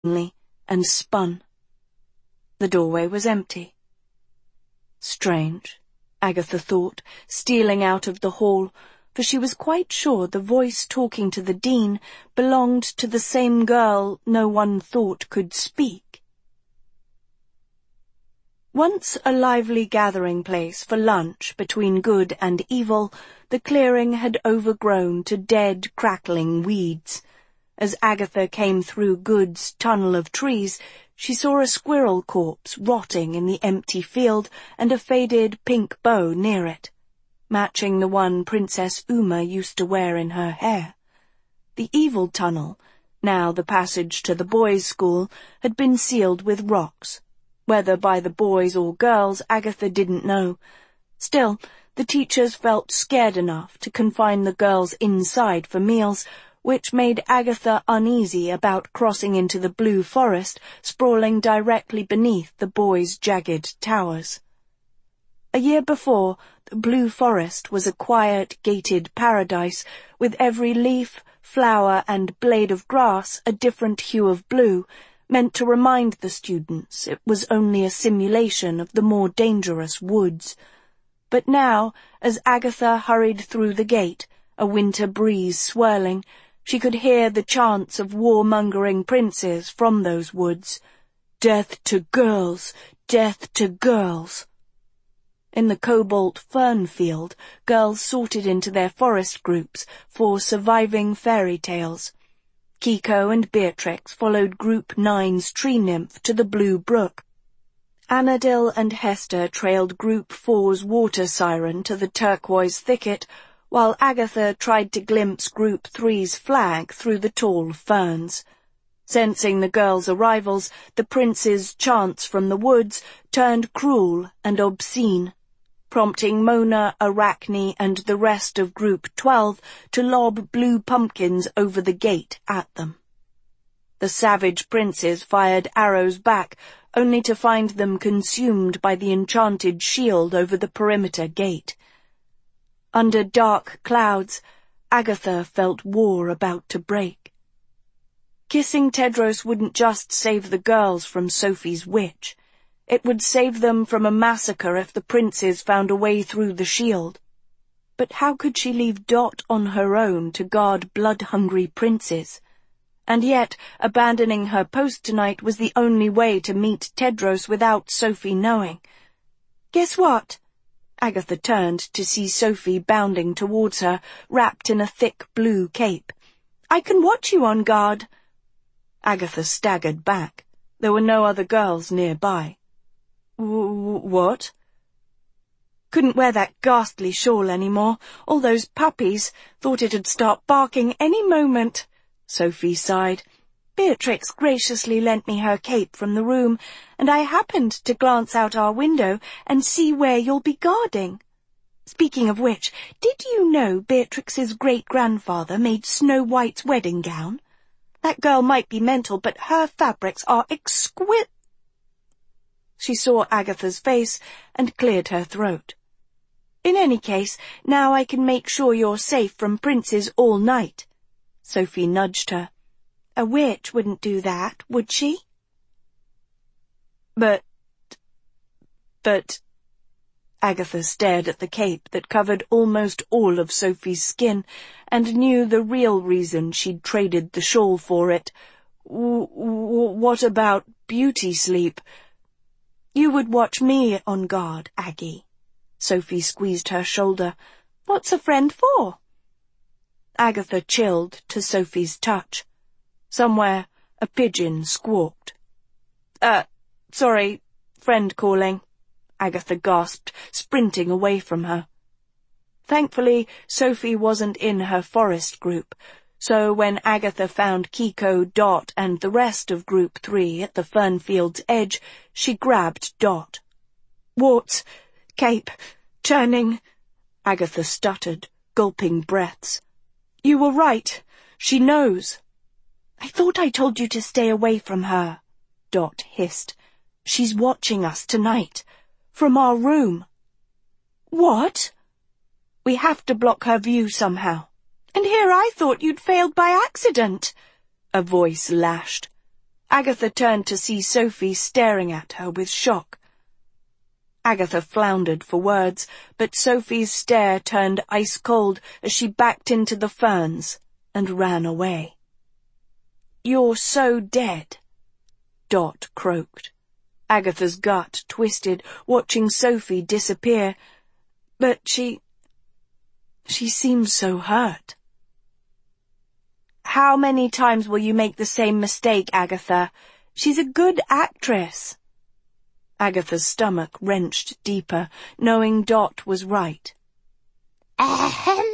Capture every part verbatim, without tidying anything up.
and spun. The doorway was empty. Strange, Agatha thought, stealing out of the hall, for she was quite sure the voice talking to the dean belonged to the same girl no one thought could speak. Once a lively gathering place for lunch between good and evil, the clearing had overgrown to dead, crackling weeds. As Agatha came through Good's tunnel of trees, she saw a squirrel corpse rotting in the empty field and a faded pink bow near it, matching the one Princess Uma used to wear in her hair. The evil tunnel, now the passage to the boys' school, had been sealed with rocks. Whether by the boys or girls, Agatha didn't know. Still, the teachers felt scared enough to confine the girls inside for meals, which made Agatha uneasy about crossing into the blue forest sprawling directly beneath the boys' jagged towers. A year before, the blue forest was a quiet, gated paradise, with every leaf, flower, and blade of grass a different hue of blue, meant to remind the students it was only a simulation of the more dangerous woods. But now, as Agatha hurried through the gate, a winter breeze swirling, she could hear the chants of warmongering princes from those woods. Death to girls! Death to girls! In the cobalt fern field, girls sorted into their forest groups for surviving fairy tales. Kiko and Beatrix followed Group Nine's tree nymph to the Blue Brook. Annadil and Hester trailed Group Four's water siren to the turquoise thicket, while Agatha tried to glimpse Group Three's flag through the tall ferns. Sensing the girls' arrivals, the prince's chants from the woods turned cruel and obscene, prompting Mona, Arachne, and the rest of Group Twelve to lob blue pumpkins over the gate at them. The savage princes fired arrows back, only to find them consumed by the enchanted shield over the perimeter gate. Under dark clouds, Agatha felt war about to break. Kissing Tedros wouldn't just save the girls from Sophie's witch. It would save them from a massacre if the princes found a way through the shield. But how could she leave Dot on her own to guard blood-hungry princes? And yet, abandoning her post tonight was the only way to meet Tedros without Sophie knowing. Guess what? Agatha turned to see Sophie bounding towards her, wrapped in a thick blue cape. I can watch you on guard. Agatha staggered back. There were no other girls nearby. W-what? Couldn't wear that ghastly shawl any more. All those puppies thought it'd start barking any moment. Sophie sighed. Beatrix graciously lent me her cape from the room, and I happened to glance out our window and see where you'll be guarding. Speaking of which, did you know Beatrix's great-grandfather made Snow White's wedding gown? That girl might be mental, but her fabrics are exquisite. She saw Agatha's face and cleared her throat. In any case, now I can make sure you're safe from princes all night. Sophie nudged her. A witch wouldn't do that, would she? But... but... Agatha stared at the cape that covered almost all of Sophie's skin, and knew the real reason she'd traded the shawl for it. W- w- what about beauty sleep? You would watch me on guard, Aggie. Sophie squeezed her shoulder. What's a friend for? Agatha chilled to Sophie's touch. Somewhere, a pigeon squawked. Uh, sorry, friend calling, Agatha gasped, sprinting away from her. Thankfully, Sophie wasn't in her forest group, so when Agatha found Kiko, Dot, and the rest of Group Three at the fernfield's edge, she grabbed Dot. Warts, cape, turning, Agatha stuttered, gulping breaths. You were right. She knows. I thought I told you to stay away from her, Dot hissed. She's watching us tonight. From our room. What? We have to block her view somehow. And here I thought you'd failed by accident, a voice lashed. Agatha turned to see Sophie staring at her with shock. Agatha floundered for words, but Sophie's stare turned ice-cold as she backed into the ferns and ran away. "You're so dead," Dot croaked. Agatha's gut twisted, watching Sophie disappear. But she... she seemed so hurt. "How many times will you make the same mistake, Agatha? She's a good actress." Agatha's stomach wrenched deeper, knowing Dot was right. Ahem.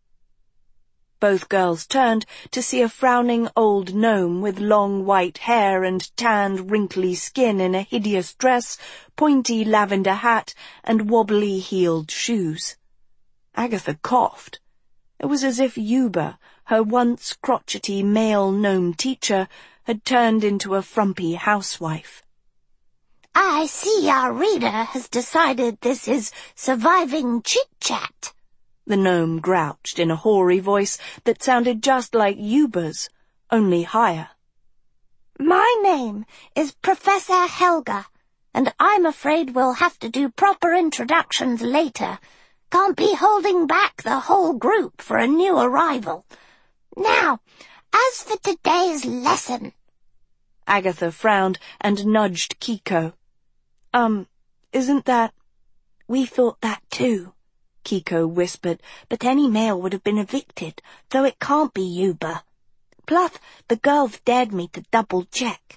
Both girls turned to see a frowning old gnome with long white hair and tanned, wrinkly skin in a hideous dress, pointy lavender hat, and wobbly-heeled shoes. Agatha coughed. It was as if Yuba, her once crotchety male gnome teacher, had turned into a frumpy housewife. I see our reader has decided this is surviving chit-chat, the gnome grouched in a hoary voice that sounded just like Yuba's, only higher. My name is Professor Helga, and I'm afraid we'll have to do proper introductions later. Can't be holding back the whole group for a new arrival. Now, as for today's lesson... Agatha frowned and nudged Kiko. Um, isn't that... We thought that too, Kiko whispered, but any male would have been evicted, though it can't be Yuba. Plus, the girls dared me to double-check.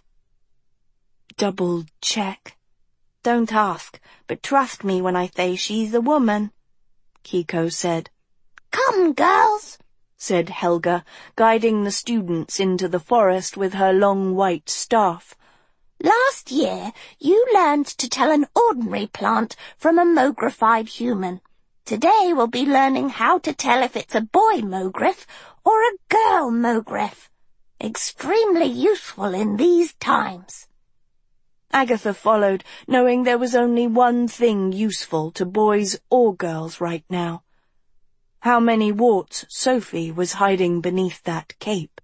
Double-check? Don't ask, but trust me when I say she's a woman, Kiko said. Come, girls, said Helga, guiding the students into the forest with her long white staff. Last year, you learned to tell an ordinary plant from a mogrified human. Today we'll be learning how to tell if it's a boy mogriff or a girl mogriff. Extremely useful in these times. Agatha followed, knowing there was only one thing useful to boys or girls right now. How many warts Sophie was hiding beneath that cape.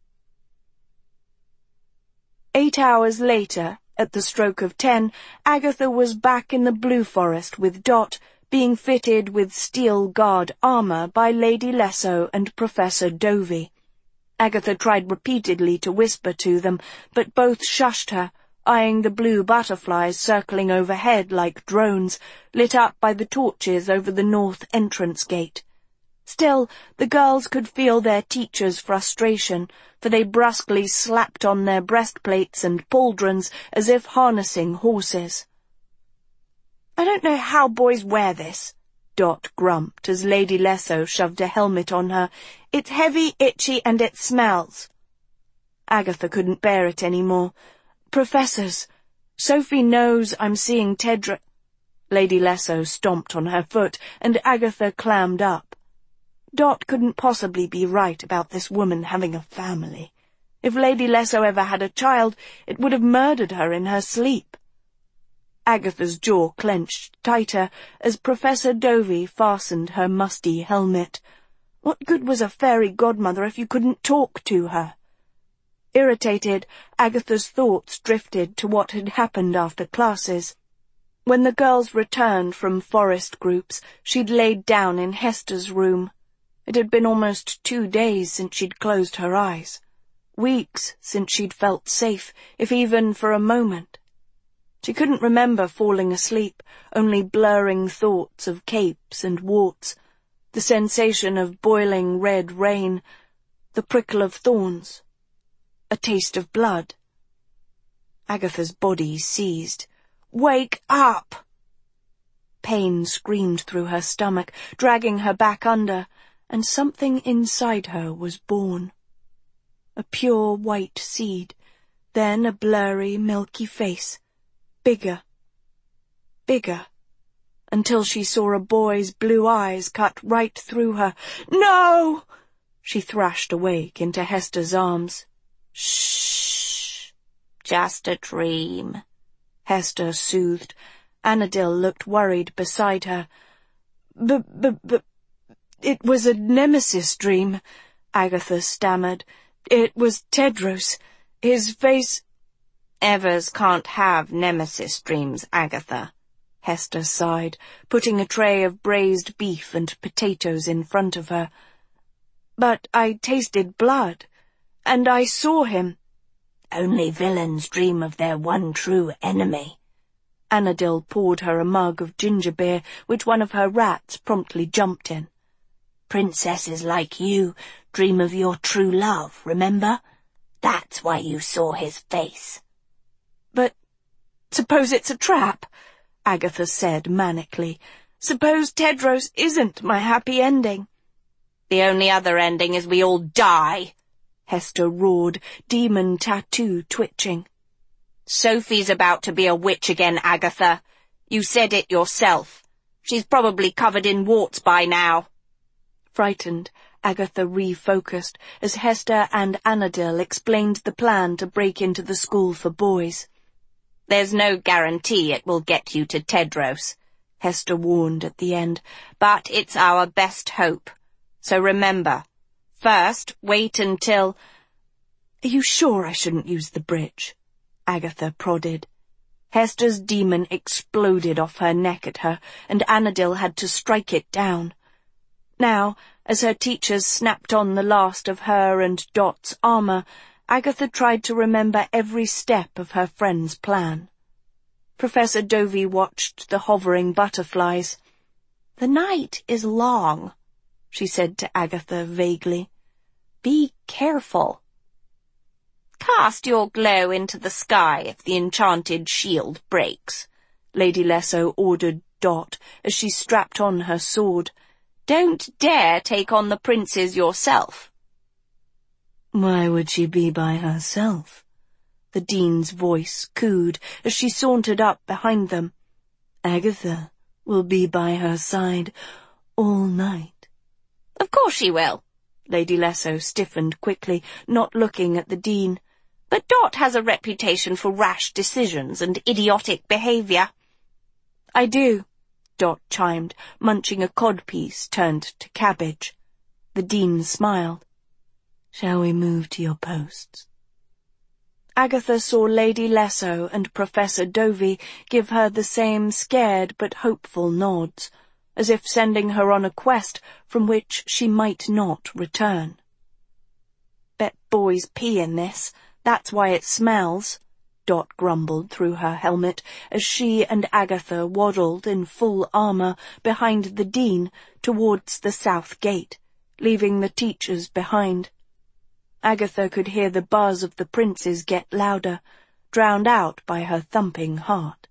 Eight hours later, at the stroke of ten, Agatha was back in the Blue Forest with Dot, being fitted with steel guard armour by Lady Lesso and Professor Dovey. Agatha tried repeatedly to whisper to them, but both shushed her, eyeing the blue butterflies circling overhead like drones, lit up by the torches over the north entrance gate. Still, the girls could feel their teacher's frustration, for they brusquely slapped on their breastplates and pauldrons as if harnessing horses. "I don't know how boys wear this," Dot grumped as Lady Lesso shoved a helmet on her. "It's heavy, itchy, and it smells." Agatha couldn't bear it any more. "Professors, Sophie knows I'm seeing Tedra—" Lady Lesso stomped on her foot, and Agatha clammed up. Dot couldn't possibly be right about this woman having a family. If Lady Lesso ever had a child, it would have murdered her in her sleep. Agatha's jaw clenched tighter as Professor Dovey fastened her musty helmet. What good was a fairy godmother if you couldn't talk to her? Irritated, Agatha's thoughts drifted to what had happened after classes. When the girls returned from forest groups, she'd laid down in Hester's room. It had been almost two days since she'd closed her eyes. Weeks since she'd felt safe, if even for a moment. She couldn't remember falling asleep, only blurring thoughts of capes and warts, the sensation of boiling red rain, the prickle of thorns, a taste of blood. Agatha's body seized. "Wake up!" Pain screamed through her stomach, dragging her back under, and something inside her was born. A pure white seed, then a blurry, milky face, bigger, bigger, until she saw a boy's blue eyes cut right through her. "No!" She thrashed awake into Hester's arms. "Shh! Just a dream," Hester soothed. Annadil looked worried beside her. "But, but, but, it was a nemesis dream," Agatha stammered. "It was Tedros. His face—" Evers can't have nemesis dreams, Agatha, Hester sighed, putting a tray of braised beef and potatoes in front of her. But I tasted blood, and I saw him. Only villains dream of their one true enemy. Annadel poured her a mug of ginger beer, which one of her rats promptly jumped in. Princesses like you dream of your true love, remember? That's why you saw his face. But suppose it's a trap, Agatha said manically. Suppose Tedros isn't my happy ending. The only other ending is we all die, Hester roared, demon tattoo twitching. Sophie's about to be a witch again, Agatha. You said it yourself. She's probably covered in warts by now. Frightened, Agatha refocused as Hester and Annadel explained the plan to break into the school for boys. There's no guarantee it will get you to Tedros, Hester warned at the end, but it's our best hope. So remember, first wait until— Are you sure I shouldn't use the bridge? Agatha prodded. Hester's demon exploded off her neck at her, and Annadel had to strike it down. Now, as her teachers snapped on the last of her and Dot's armour, Agatha tried to remember every step of her friend's plan. Professor Dovey watched the hovering butterflies. "The night is long," she said to Agatha vaguely. "Be careful." "Cast your glow into the sky if the enchanted shield breaks," Lady Lesso ordered Dot as she strapped on her sword. "Don't dare take on the princes yourself." "Why would she be by herself?" the Dean's voice cooed as she sauntered up behind them. "Agatha will be by her side all night." "Of course she will." Lady Lesso stiffened quickly, not looking at the Dean. "But Dot has a reputation for rash decisions and idiotic behaviour." "I do," Dot chimed, munching a codpiece turned to cabbage. The Dean smiled. "Shall we move to your posts?" Agatha saw Lady Lesso and Professor Dovey give her the same scared but hopeful nods, as if sending her on a quest from which she might not return. "Bet boys pee in this, that's why it smells," Dot grumbled through her helmet as she and Agatha waddled in full armour behind the Dean towards the south gate, leaving the teachers behind. Agatha could hear the buzz of the princes get louder, drowned out by her thumping heart.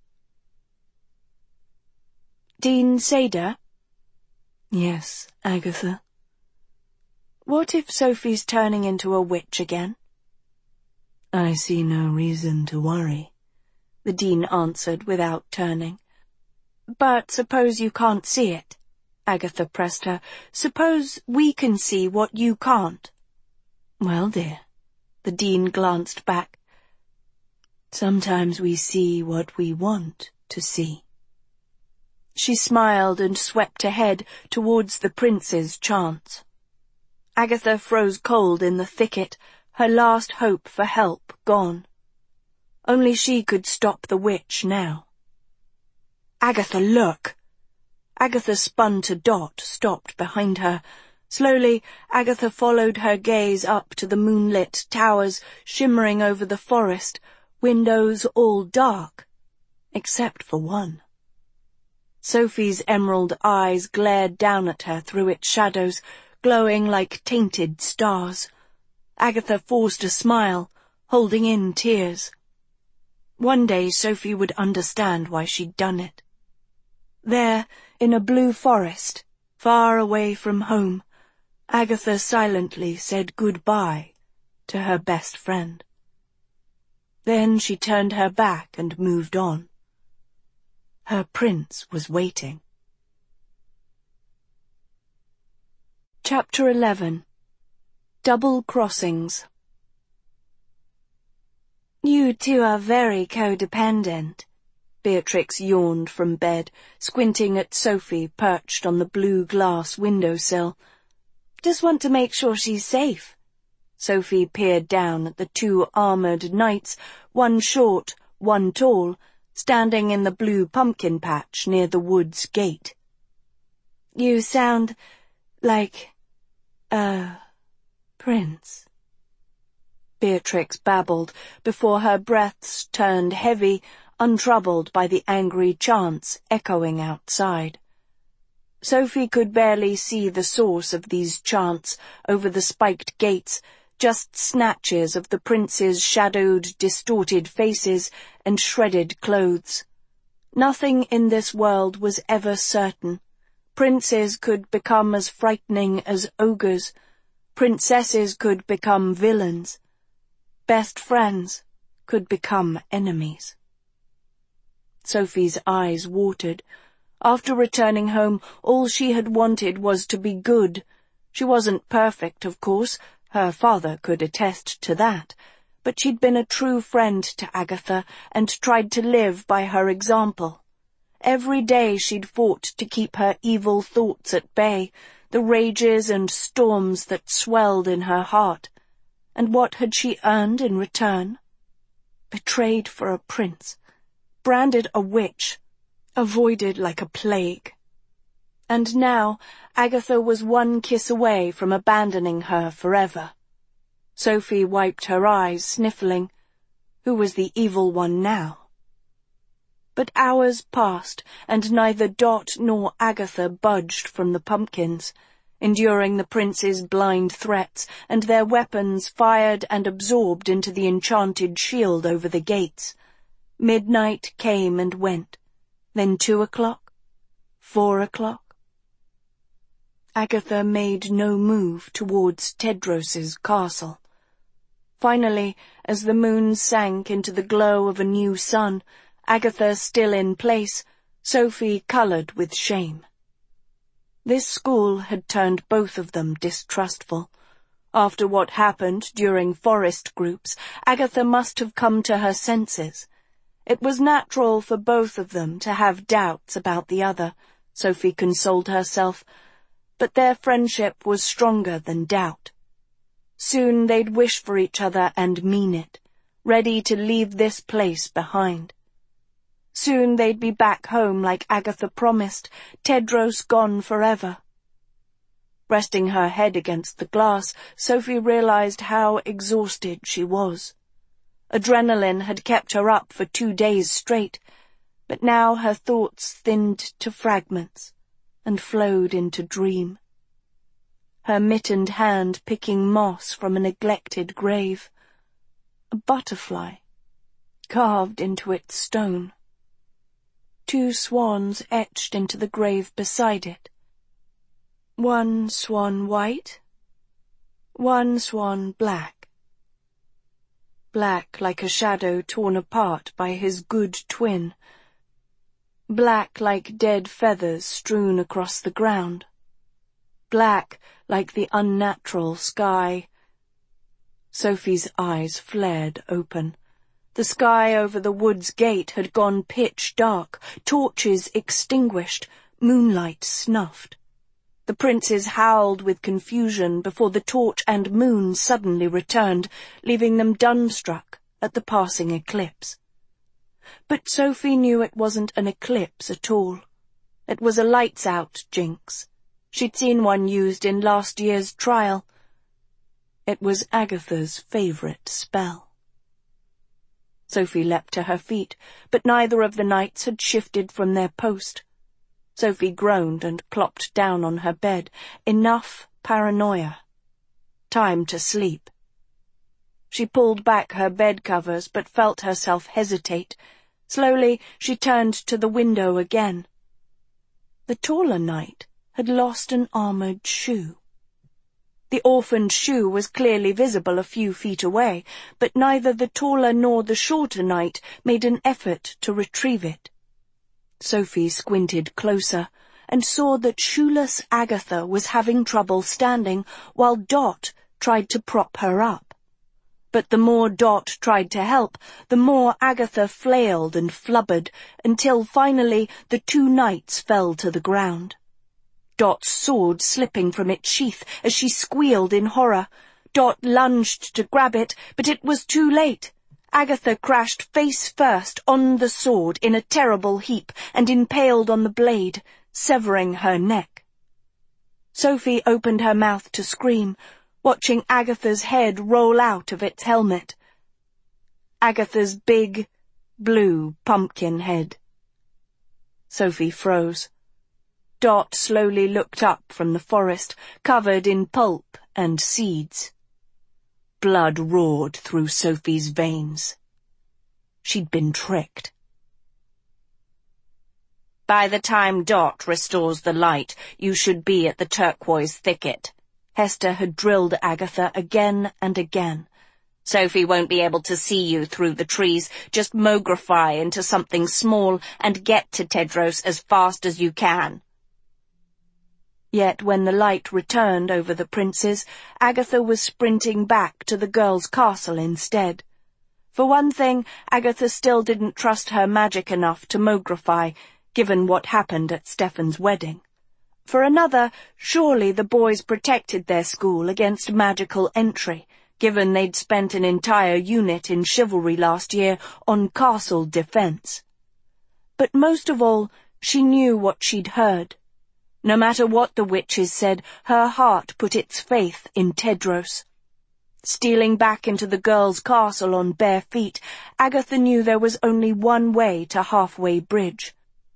"Dean Seda?" "Yes, Agatha." "What if Sophie's turning into a witch again?" "I see no reason to worry," the Dean answered without turning. "But suppose you can't see it," Agatha pressed her. "Suppose we can see what you can't." "Well, dear," the Dean glanced back, "sometimes we see what we want to see." She smiled and swept ahead towards the prince's chants. Agatha froze cold in the thicket, her last hope for help gone. Only she could stop the witch now. "Agatha, look!" Agatha spun to Dot, stopped behind her. Slowly, Agatha followed her gaze up to the moonlit towers shimmering over the forest, windows all dark, except for one. Sophie's emerald eyes glared down at her through its shadows, glowing like tainted stars. Agatha forced a smile, holding in tears. One day Sophie would understand why she'd done it. There, in a blue forest, far away from home, Agatha silently said goodbye to her best friend. Then she turned her back and moved on. Her prince was waiting. Chapter eleven. Double Crossings. "You two are very codependent," Beatrix yawned from bed, squinting at Sophie perched on the blue glass windowsill. "Just want to make sure she's safe." Sophie peered down at the two armoured knights, one short, one tall, standing in the blue pumpkin patch near the wood's gate. "You sound like a prince," Beatrix babbled, before her breaths turned heavy, untroubled by the angry chants echoing outside. Sophie could barely see the source of these chants over the spiked gates, just snatches of the prince's shadowed, distorted faces and shredded clothes. Nothing in this world was ever certain. Princes could become as frightening as ogres. Princesses could become villains. Best friends could become enemies. Sophie's eyes watered. After returning home, all she had wanted was to be good. She wasn't perfect, of course. Her father could attest to that. But she'd been a true friend to Agatha and tried to live by her example. Every day she'd fought to keep her evil thoughts at bay, the rages and storms that swelled in her heart. And what had she earned in return? Betrayed for a prince, branded a witch, avoided like a plague. And now Agatha was one kiss away from abandoning her forever. Sophie wiped her eyes, sniffling. Who was the evil one now? But hours passed, and neither Dot nor Agatha budged from the pumpkins, enduring the prince's blind threats, and their weapons fired and absorbed into the enchanted shield over the gates. Midnight came and went, then two o'clock, four o'clock. Agatha made no move towards Tedros's castle. Finally, as the moon sank into the glow of a new sun, Agatha still in place, Sophie coloured with shame. This school had turned both of them distrustful. After what happened during forest groups, Agatha must have come to her senses. It was natural for both of them to have doubts about the other, Sophie consoled herself, but their friendship was stronger than doubt. Soon they'd wish for each other and mean it, ready to leave this place behind. Soon they'd be back home like Agatha promised, Tedros gone forever. Resting her head against the glass, Sophie realized how exhausted she was. Adrenaline had kept her up for two days straight, but now her thoughts thinned to fragments and flowed into dream. Her mittened hand picking moss from a neglected grave. A butterfly, carved into its stone. Two swans etched into the grave beside it. One swan white, one swan black. Black like a shadow torn apart by his good twin. Black like dead feathers strewn across the ground. Black like the unnatural sky. Sophie's eyes flared open. The sky over the wood's gate had gone pitch dark, torches extinguished, moonlight snuffed. The princes howled with confusion before the torch and moon suddenly returned, leaving them dumbstruck at the passing eclipse. But Sophie knew it wasn't an eclipse at all. It was a lights-out jinx. She'd seen one used in last year's trial. It was Agatha's favourite spell. Sophie leapt to her feet, but neither of the knights had shifted from their post. Sophie groaned and plopped down on her bed. Enough paranoia. Time to sleep. She pulled back her bed covers, but felt herself hesitate. Slowly she turned to the window again. The taller knight had lost an armoured shoe. The orphaned shoe was clearly visible a few feet away, but neither the taller nor the shorter knight made an effort to retrieve it. Sophie squinted closer and saw that shoeless Agatha was having trouble standing while Dot tried to prop her up. But the more Dot tried to help, the more Agatha flailed and flubbered, until finally the two knights fell to the ground. Dot's sword slipping from its sheath as she squealed in horror. Dot lunged to grab it, but it was too late. Agatha crashed face first on the sword in a terrible heap and impaled on the blade, severing her neck. Sophie opened her mouth to scream, watching Agatha's head roll out of its helmet. Agatha's big, blue pumpkin head. Sophie froze. Dot slowly looked up from the forest, covered in pulp and seeds. Blood roared through Sophie's veins. She'd been tricked. "By the time Dot restores the light, you should be at the turquoise thicket," Hester had drilled Agatha again and again. "Sophie won't be able to see you through the trees. Just mogrify into something small and get to Tedros as fast as you can." Yet when the light returned over the princes, Agatha was sprinting back to the girls' castle instead. For one thing, Agatha still didn't trust her magic enough to mogrify, given what happened at Stefan's wedding. For another, surely the boys protected their school against magical entry, given they'd spent an entire unit in chivalry last year on castle defense. But most of all, she knew what she'd heard. No matter what the witches said, her heart put its faith in Tedros. Stealing back into the girls' castle on bare feet, Agatha knew there was only one way to Halfway Bridge.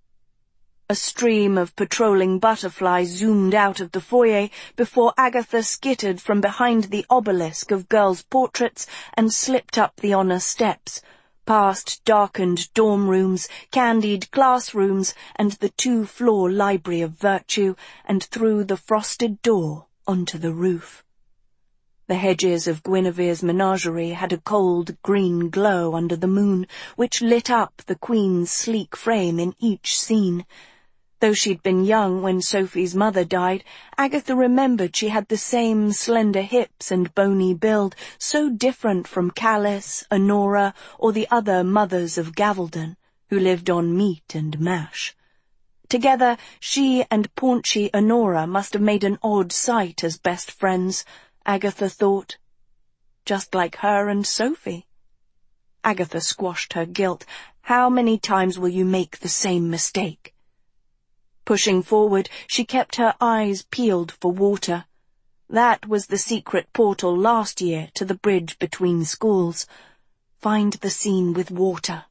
A stream of patrolling butterflies zoomed out of the foyer before Agatha skittered from behind the obelisk of girls' portraits and slipped up the honour steps, past darkened dorm rooms, candied classrooms, and the two-floor Library of Virtue, and through the frosted door onto the roof. The hedges of Guinevere's menagerie had a cold green glow under the moon, which lit up the Queen's sleek frame in each scene. Though she'd been young when Sophie's mother died, Agatha remembered she had the same slender hips and bony build, so different from Callis, Honora, or the other mothers of Gavaldon, who lived on meat and mash. Together, she and paunchy Honora must have made an odd sight as best friends, Agatha thought. Just like her and Sophie. Agatha squashed her guilt. How many times will you make the same mistake? Pushing forward, she kept her eyes peeled for water. That was the secret portal last year to the bridge between schools. Find the scene with water.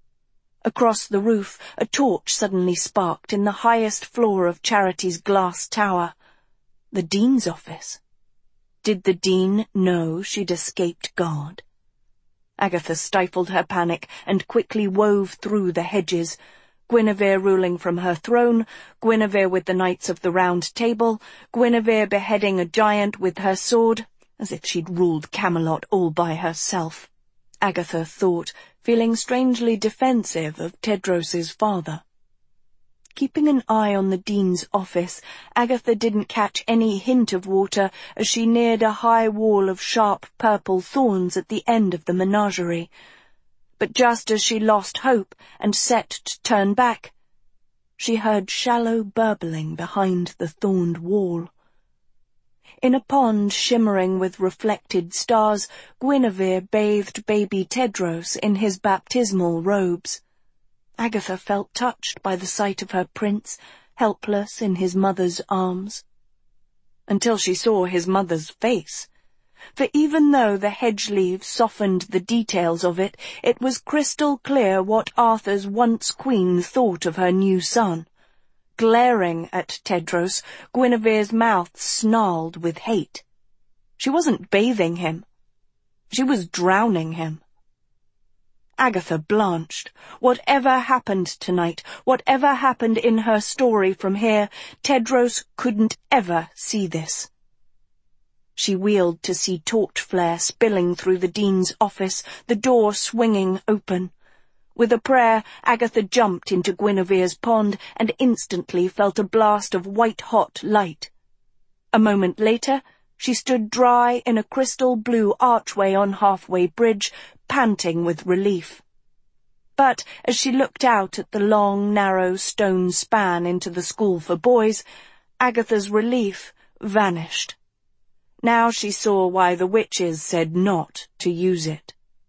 Across the roof, a torch suddenly sparked in the highest floor of Charity's glass tower. The dean's office. Did the dean know she'd escaped guard? Agatha stifled her panic and quickly wove through the hedges. Guinevere ruling from her throne, Guinevere with the Knights of the Round Table, Guinevere beheading a giant with her sword, as if she'd ruled Camelot all by herself, Agatha thought, feeling strangely defensive of Tedros's father. Keeping an eye on the dean's office, Agatha didn't catch any hint of water as she neared a high wall of sharp purple thorns at the end of the menagerie. But just as she lost hope and set to turn back, she heard shallow burbling behind the thorned wall. In a pond shimmering with reflected stars, Guinevere bathed baby Tedros in his baptismal robes. Agatha felt touched by the sight of her prince, helpless in his mother's arms. Until she saw his mother's face. For even though the hedge leaves softened the details of it, it was crystal clear what Arthur's once queen thought of her new son. Glaring at Tedros, Guinevere's mouth snarled with hate. She wasn't bathing him. She was drowning him. Agatha blanched. Whatever happened tonight, whatever happened in her story from here, Tedros couldn't ever see this. She wheeled to see torch flare spilling through the dean's office, the door swinging open. With a prayer, Agatha jumped into Guinevere's pond and instantly felt a blast of white-hot light. A moment later, she stood dry in a crystal-blue archway on Halfway Bridge, panting with relief. But as she looked out at the long, narrow stone span into the school for boys, Agatha's relief vanished. Now she saw why the witches said not to use it.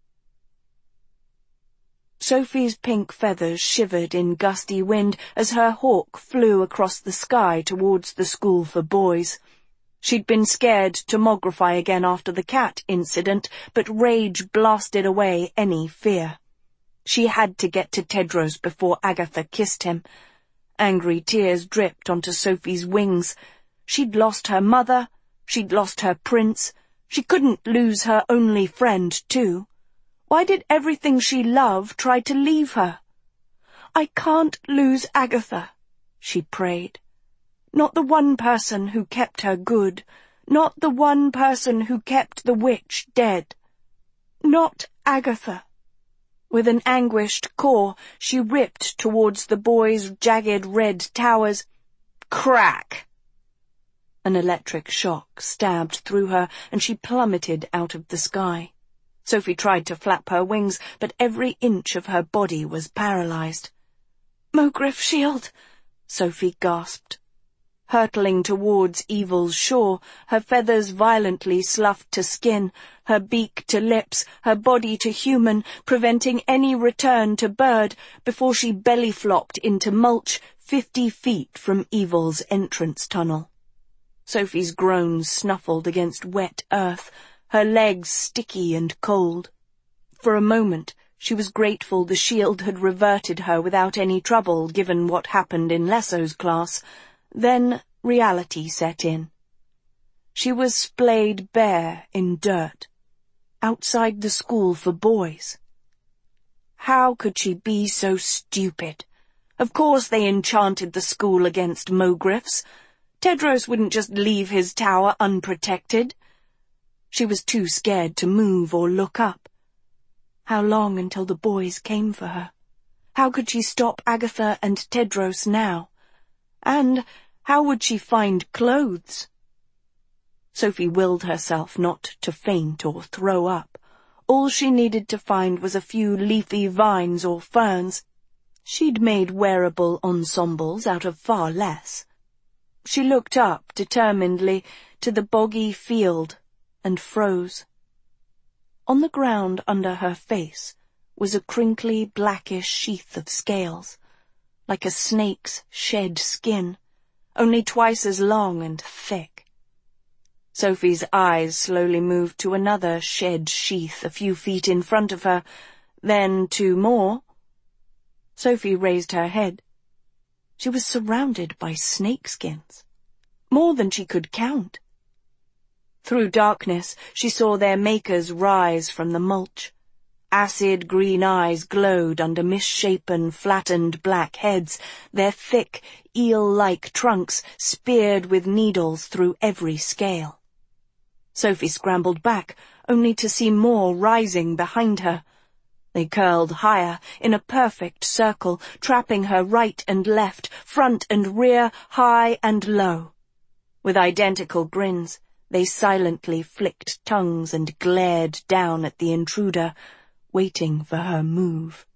Sophie's pink feathers shivered in gusty wind as her hawk flew across the sky towards the school for boys. She'd been scared to mogrify again after the cat incident, but rage blasted away any fear. She had to get to Tedros before Agatha kissed him. Angry tears dripped onto Sophie's wings. She'd lost her mother, she'd lost her prince, she couldn't lose her only friend too. Why did everything she loved try to leave her? I can't lose Agatha, she prayed. Not the one person who kept her good, not the one person who kept the witch dead. Not Agatha. With an anguished core, she ripped towards the boys' jagged red towers. Crack! An electric shock stabbed through her, and she plummeted out of the sky. Sophie tried to flap her wings, but every inch of her body was paralyzed. "Mogriff shield," Sophie gasped. Hurtling towards Evil's shore, her feathers violently sloughed to skin, her beak to lips, her body to human, preventing any return to bird before she belly-flopped into mulch fifty feet from Evil's entrance tunnel. Sophie's groans snuffled against wet earth, her legs sticky and cold. For a moment, she was grateful the shield had reverted her without any trouble, given what happened in Lesso's class. Then reality set in. She was splayed bare in dirt, outside the school for boys. How could she be so stupid? Of course they enchanted the school against Mogriffs. Tedros wouldn't just leave his tower unprotected. She was too scared to move or look up. How long until the boys came for her? How could she stop Agatha and Tedros now? And how would she find clothes? Sophie willed herself not to faint or throw up. All she needed to find was a few leafy vines or ferns. She'd made wearable ensembles out of far less. She looked up determinedly to the boggy field and froze. On the ground under her face was a crinkly blackish sheath of scales, like a snake's shed skin, only twice as long and thick. Sophie's eyes slowly moved to another shed sheath a few feet in front of her, then two more. Sophie raised her head. She was surrounded by snakeskins, more than she could count. Through darkness, she saw their makers rise from the mulch. Acid green eyes glowed under misshapen, flattened black heads, their thick, eel-like trunks speared with needles through every scale. Sophie scrambled back, only to see more rising behind her. They curled higher, in a perfect circle, trapping her right and left, front and rear, high and low. With identical grins, they silently flicked tongues and glared down at the intruder, waiting for her move.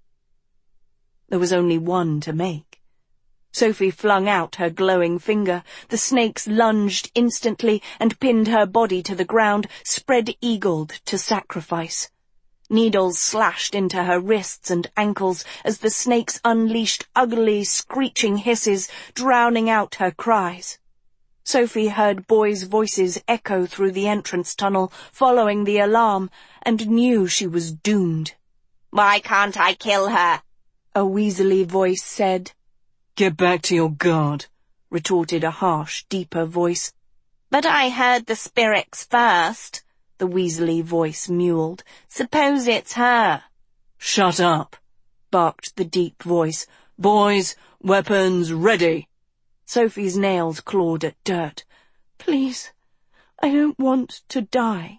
There was only one to make. Sophie flung out her glowing finger. The snakes lunged instantly and pinned her body to the ground, spread-eagled to sacrifice. Needles slashed into her wrists and ankles as the snakes unleashed ugly, screeching hisses, drowning out her cries. Sophie heard boys' voices echo through the entrance tunnel, following the alarm, and knew she was doomed. "Why can't I kill her?" a weaselly voice said. "Get back to your guard," retorted a harsh, deeper voice. "But I heard the spirits first," the weaselly voice mewled. "Suppose it's her." "Shut up," barked the deep voice. "Boys, weapons ready." Sophie's nails clawed at dirt. "Please, I don't want to die."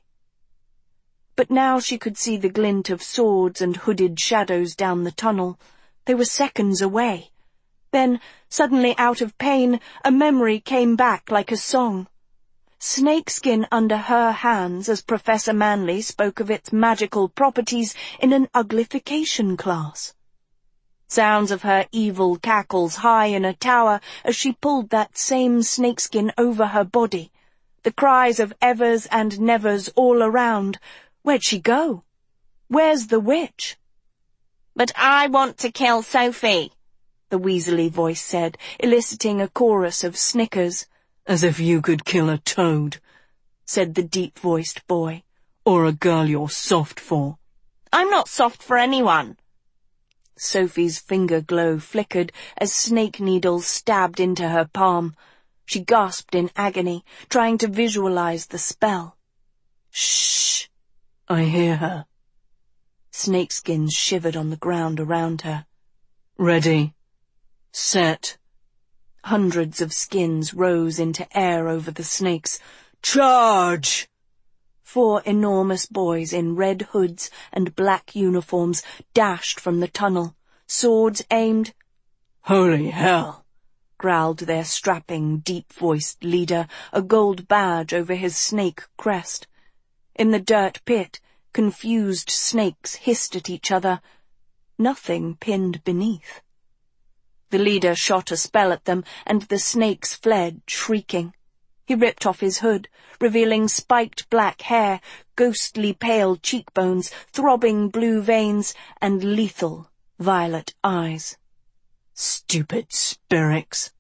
But now she could see the glint of swords and hooded shadows down the tunnel. They were seconds away. Then, suddenly out of pain, a memory came back like a song. Snakeskin under her hands as Professor Manley spoke of its magical properties in an uglification class. Sounds of her evil cackles high in a tower as she pulled that same snakeskin over her body, The cries of evers and nevers all around. Where'd she go? Where's the witch? "But I want to kill Sophie," the weaselly voice said, eliciting a chorus of snickers. "As if you could kill a toad," said the deep-voiced boy. "Or a girl you're soft for." "I'm not soft for anyone." Sophie's finger glow flickered as snake needles stabbed into her palm. She gasped in agony, trying to visualize the spell. "Shh! I hear her." Snakeskins shivered on the ground around her. "Ready. Set." Hundreds of skins rose into air over the snakes. "Charge!" Four enormous boys in red hoods and black uniforms dashed from the tunnel, swords aimed. "Holy hell!" growled their strapping, deep-voiced leader, a gold badge over his snake crest. In the dirt pit, confused snakes hissed at each other. Nothing pinned beneath. The leader shot a spell at them, and the snakes fled, shrieking. He ripped off his hood, revealing spiked black hair, ghostly pale cheekbones, throbbing blue veins, and lethal violet eyes. "Stupid Spirix."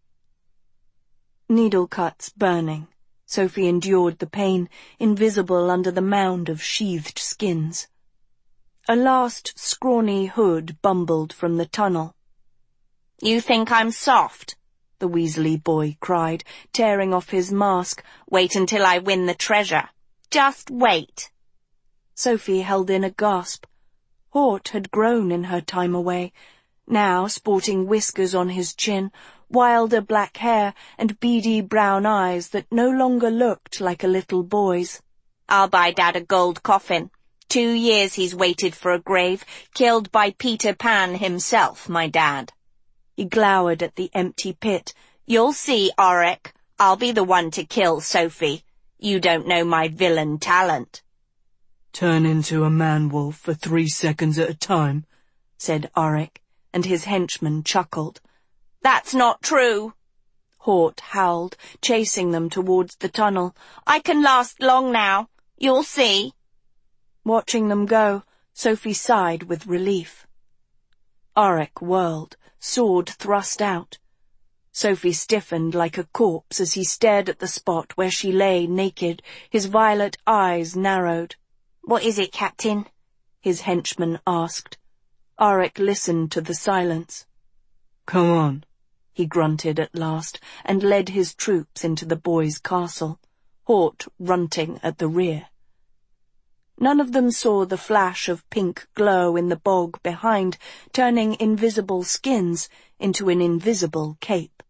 Needle cuts burning. Sophie endured the pain, invisible under the mound of sheathed skins. A last scrawny hood bumbled from the tunnel. "You think I'm soft?" the Weasley boy cried, tearing off his mask. "Wait until I win the treasure. Just wait." Sophie held in a gasp. Hort had grown in her time away, now sporting whiskers on his chin, wilder black hair, and beady brown eyes that no longer looked like a little boy's. "I'll buy Dad a gold coffin. Two years he's waited for a grave, killed by Peter Pan himself, my dad." He glowered at the empty pit. "You'll see, Auric. I'll be the one to kill Sophie. You don't know my villain talent." "Turn into a man-wolf for three seconds at a time," said Auric, and his henchman chuckled. "That's not true," Hort howled, chasing them towards the tunnel. "I can last long now. You'll see." Watching them go, Sophie sighed with relief. Auric whirled, sword thrust out. Sophie stiffened like a corpse as he stared at the spot where she lay naked, his violet eyes narrowed. "What is it, Captain?" his henchman asked. Auric listened to the silence. "Come on," he grunted at last, and led his troops into the boys' castle, Hort runting at the rear. None of them saw the flash of pink glow in the bog behind, turning invisible skins into an invisible cape.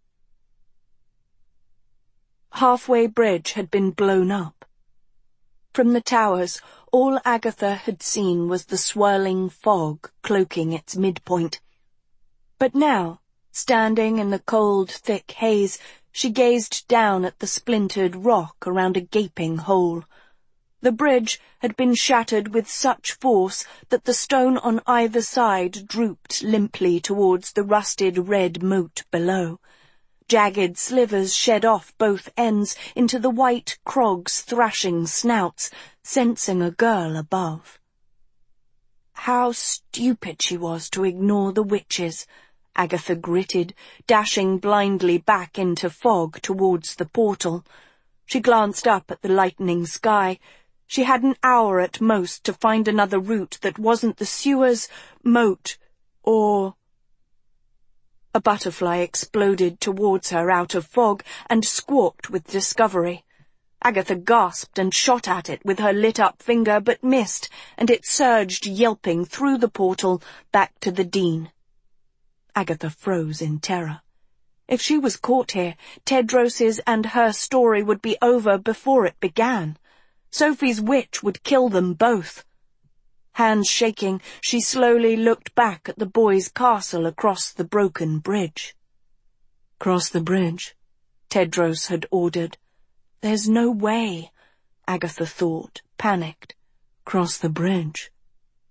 Halfway Bridge had been blown up. From the towers, all Agatha had seen was the swirling fog cloaking its midpoint. But now, standing in the cold, thick haze, she gazed down at the splintered rock around a gaping hole. The bridge had been shattered with such force that the stone on either side drooped limply towards the rusted red moat below. Jagged slivers shed off both ends into the white crogs' thrashing snouts, sensing a girl above. How stupid she was to ignore the witches, Agatha gritted, dashing blindly back into fog towards the portal. She glanced up at the lightening sky. She had an hour at most to find another route that wasn't the sewers, moat, or... A butterfly exploded towards her out of fog and squawked with discovery. Agatha gasped and shot at it with her lit-up finger, but missed, and it surged yelping through the portal back to the Dean. Agatha froze in terror. If she was caught here, Tedros's and her story would be over before it began. Sophie's witch would kill them both. Hands shaking, she slowly looked back at the boys' castle across the broken bridge. "Cross the bridge," Tedros had ordered. There's no way, Agatha thought, panicked. "Cross the bridge."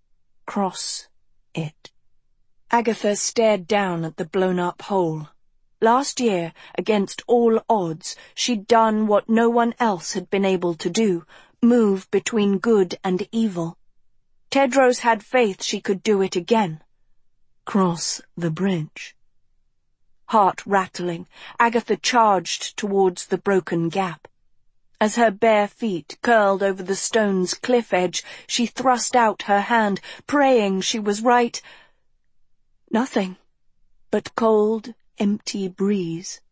Cross it. Agatha stared down at the blown-up hole. Last year, against all odds, she'd done what no one else had been able to do, move between good and evil. Tedros had faith she could do it again. Cross the bridge. Heart rattling, Agatha charged towards the broken gap. As her bare feet curled over the stone's cliff edge, she thrust out her hand, praying she was right. Nothing but cold, empty breeze.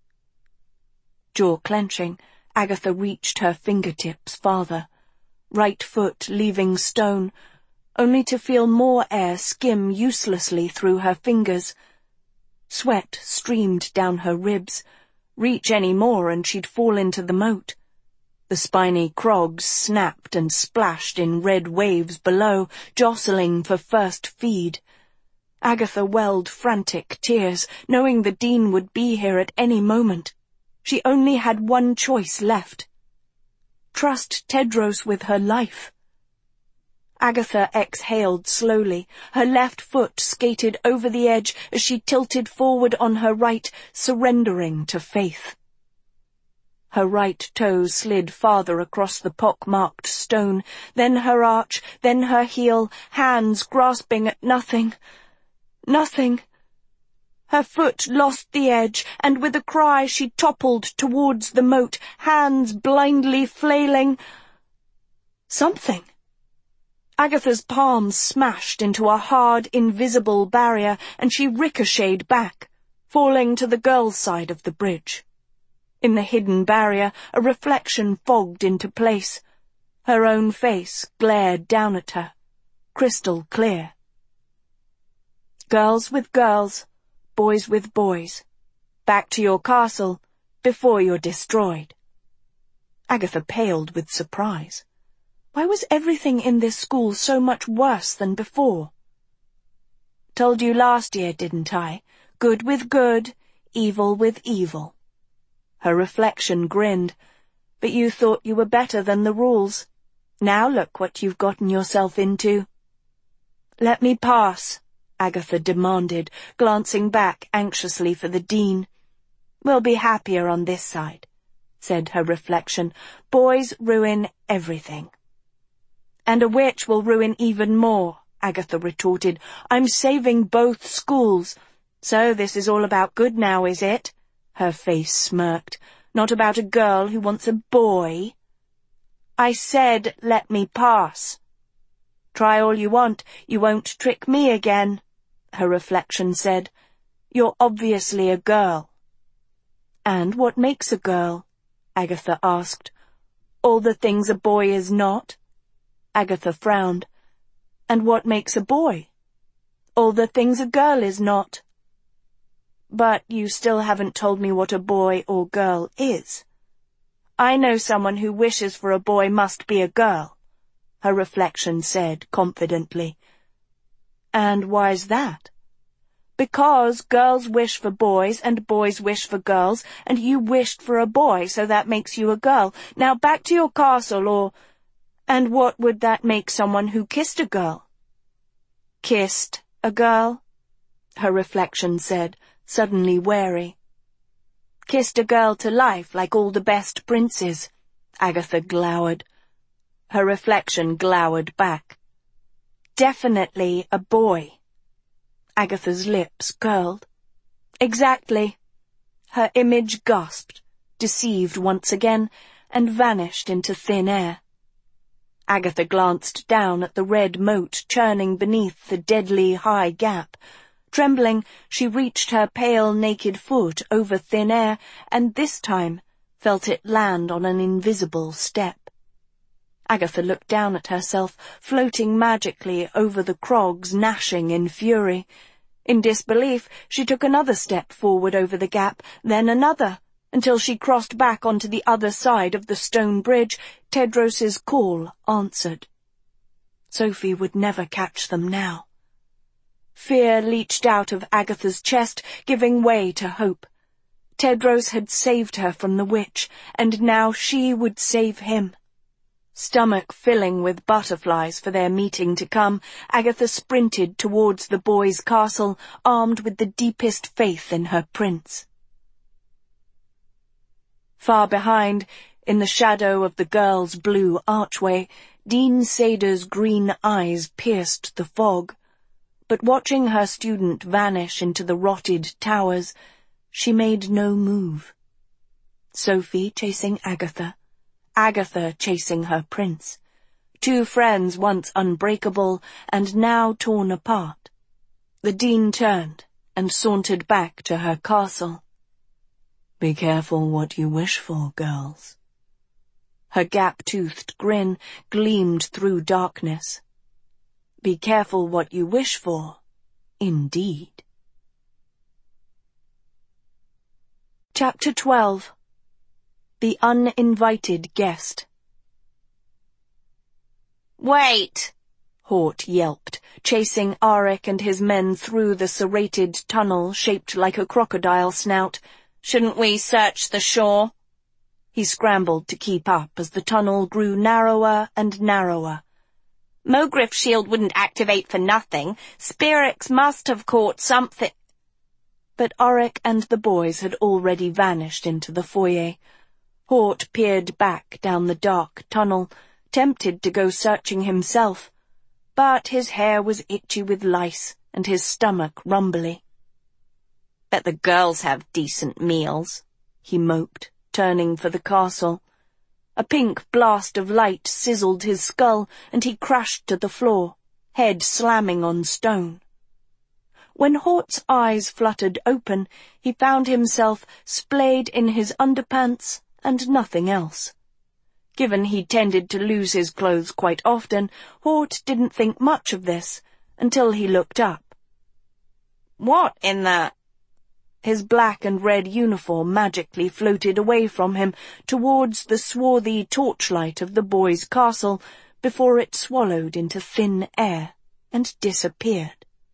Jaw clenching, Agatha reached her fingertips farther, right foot leaving stone, only to feel more air skim uselessly through her fingers. Sweat streamed down her ribs. Reach any more and she'd fall into the moat. The spiny crogs snapped and splashed in red waves below, jostling for first feed. Agatha welled frantic tears, knowing the Dean would be here at any moment. She only had one choice left. Trust Tedros with her life. Agatha exhaled slowly. Her left foot skated over the edge as she tilted forward on her right, surrendering to faith. Her right toe slid farther across the pock-marked stone, then her arch, then her heel, hands grasping at nothing. Nothing. Her foot lost the edge, and with a cry she toppled towards the moat, hands blindly flailing. Something. Agatha's palms smashed into a hard, invisible barrier, and she ricocheted back, falling to the girl's side of the bridge. In the hidden barrier, a reflection fogged into place. Her own face glared down at her, crystal clear. Girls with girls, boys with boys. Back to your castle, before you're destroyed. Agatha paled with surprise. Why was everything in this school so much worse than before? Told you last year, didn't I? Good with good, evil with evil. Her reflection grinned. But you thought you were better than the rules. Now look what you've gotten yourself into. Let me pass, Agatha demanded, glancing back anxiously for the Dean. We'll be happier on this side, said her reflection. Boys ruin everything. And a witch will ruin even more, Agatha retorted. I'm saving both schools. So this is all about good now, is it? Her face smirked. Not about a girl who wants a boy. I said, let me pass. Try all you want, you won't trick me again, her reflection said. You're obviously a girl. And what makes a girl? Agatha asked. All the things a boy is not. Agatha frowned. And what makes a boy? All the things a girl is not. But you still haven't told me what a boy or girl is. I know someone who wishes for a boy must be a girl, her reflection said confidently. And why's that? Because girls wish for boys and boys wish for girls, and you wished for a boy, so that makes you a girl. Now back to your castle, or... And what would that make someone who kissed a girl? Kissed a girl? Her reflection said, suddenly wary. Kissed a girl to life like all the best princes, Agatha glowered. Her reflection glowered back. Definitely a boy. Agatha's lips curled. Exactly. Her image gasped, deceived once again, and vanished into thin air. Agatha glanced down at the red moat churning beneath the deadly high gap. Trembling, she reached her pale, naked foot over thin air, and this time felt it land on an invisible step. Agatha looked down at herself, floating magically over the crogs, gnashing in fury. In disbelief, she took another step forward over the gap, then another, until she crossed back onto the other side of the stone bridge. Tedros's call answered. Sophie would never catch them now. Fear leached out of Agatha's chest, giving way to hope. Tedros had saved her from the witch, and now she would save him. Stomach filling with butterflies for their meeting to come, Agatha sprinted towards the boys' castle, armed with the deepest faith in her prince. Far behind, in the shadow of the girls' blue archway, Dean Sader's green eyes pierced the fog. But watching her student vanish into the rotted towers, she made no move. Sophie chasing Agatha, Agatha chasing her prince. Two friends once unbreakable and now torn apart. The dean turned and sauntered back to her castle. "Be careful what you wish for, girls." Her gap-toothed grin gleamed through darkness. Be careful what you wish for, indeed. Chapter twelve. The Uninvited Guest. "Wait!" Hort yelped, chasing Arik and his men through the serrated tunnel shaped like a crocodile snout. "Shouldn't we search the shore?" He scrambled to keep up as the tunnel grew narrower and narrower. "Mogriff shield wouldn't activate for nothing. Spirix must have caught something." But Arik and the boys had already vanished into the foyer. Hort peered back down the dark tunnel, tempted to go searching himself, but his hair was itchy with lice and his stomach rumbly. "Bet the girls have decent meals," he moped, turning for the castle. A pink blast of light sizzled his skull, and he crashed to the floor, head slamming on stone. When Hort's eyes fluttered open, he found himself splayed in his underpants and nothing else. Given he tended to lose his clothes quite often, Hort didn't think much of this until he looked up. "What in the—" His black and red uniform magically floated away from him towards the swarthy torchlight of the boys' castle before it swallowed into thin air and disappeared.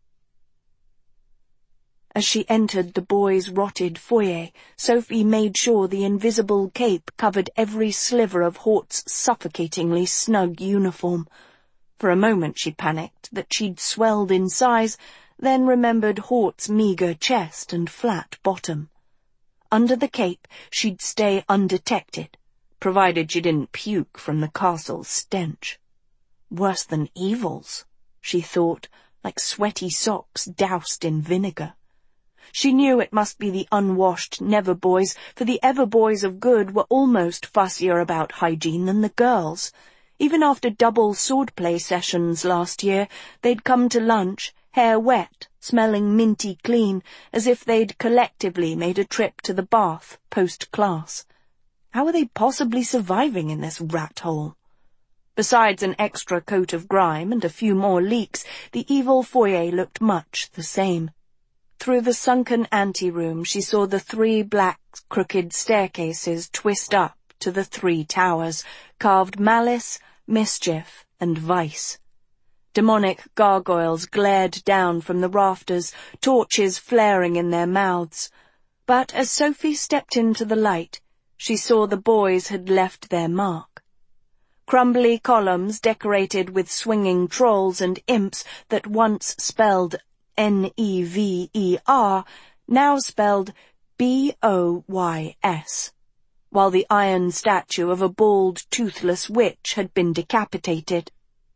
As she entered the boys' rotted foyer, Sophie made sure the invisible cape covered every sliver of Hort's suffocatingly snug uniform. For a moment she panicked that she'd swelled in size, then remembered Hort's meagre chest and flat bottom. Under the cape she'd stay undetected, provided she didn't puke from the castle's stench. Worse than evils, she thought, like sweaty socks doused in vinegar. She knew it must be the unwashed Neverboys, for the Everboys of Good were almost fussier about hygiene than the girls. Even after double swordplay sessions last year, they'd come to lunch, hair wet, smelling minty clean, as if they'd collectively made a trip to the bath post-class. How were they possibly surviving in this rat hole? Besides an extra coat of grime and a few more leaks, the evil foyer looked much the same. Through the sunken anteroom she saw the three black crooked staircases twist up to the three towers, carved malice, mischief, and vice. Demonic gargoyles glared down from the rafters, torches flaring in their mouths. But as Sophie stepped into the light, she saw the boys had left their mark. Crumbly columns decorated with swinging trolls and imps that once spelled N E V E R, now spelled B O Y S, while the iron statue of a bald, toothless witch had been decapitated.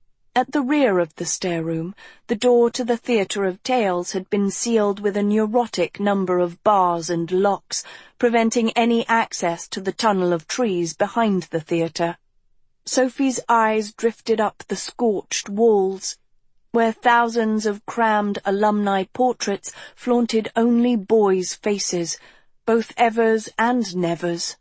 At the rear of the stair-room, the door to the Theatre of Tales had been sealed with a neurotic number of bars and locks, preventing any access to the tunnel of trees behind the theatre. Sophie's eyes drifted up the scorched walls, where thousands of crammed alumni portraits flaunted only boys' faces, both Evers and Nevers.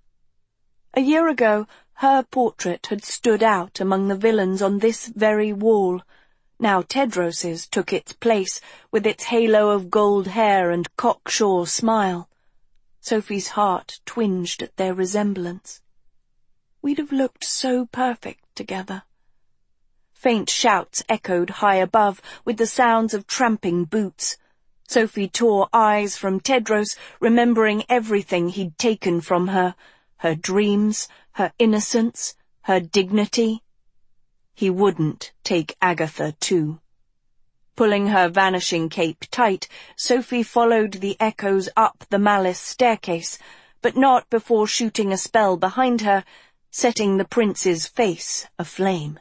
A year ago, her portrait had stood out among the villains on this very wall. Now Tedros's took its place, with its halo of gold hair and cocksure smile. Sophie's heart twinged at their resemblance. We'd have looked so perfect together. Faint shouts echoed high above, with the sounds of tramping boots. Sophie tore eyes from Tedros, remembering everything he'd taken from her, her dreams, her innocence, her dignity. He wouldn't take Agatha, too. Pulling her vanishing cape tight, Sophie followed the echoes up the malice staircase, but not before shooting a spell behind her, setting the prince's face aflame.